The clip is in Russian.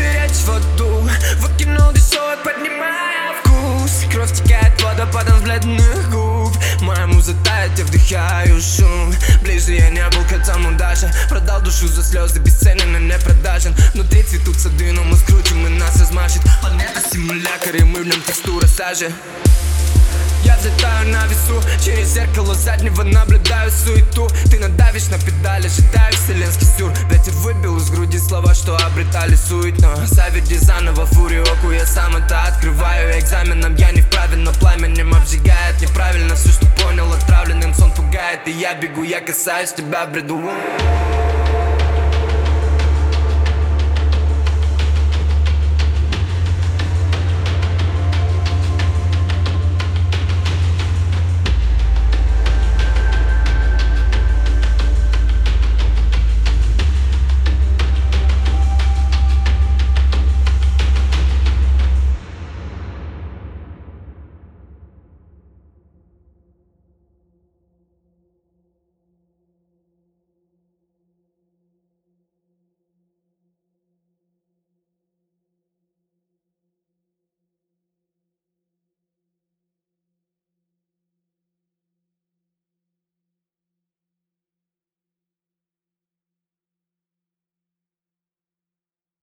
нырять в воду, выкинул дешевый, поднимая вкус. Кровь текает водопадом с бледных губ. Моя муза тает, я вдыхаю шум. Ближе я не был к этому даже. Продал душу за слезы, бесценен и не продажен. Внутри цветут сады, но мы скрутим и нас размажет. Планета симулятор, и мы в нем текстура сажи. Я взлетаю на весу, через зеркало заднего наблюдаю суету. Ты надавишь на педали, ожидаю вселенский сюр. Ветер выбил из груди слова, что обретали суть. Но заведи заново фуриоку, я сам это открываю. Экзаменом я не вправе, но пламенем обжигает. Неправильно все, что понял, отравленным сон пугает. И я бегу, я касаюсь тебя в бреду.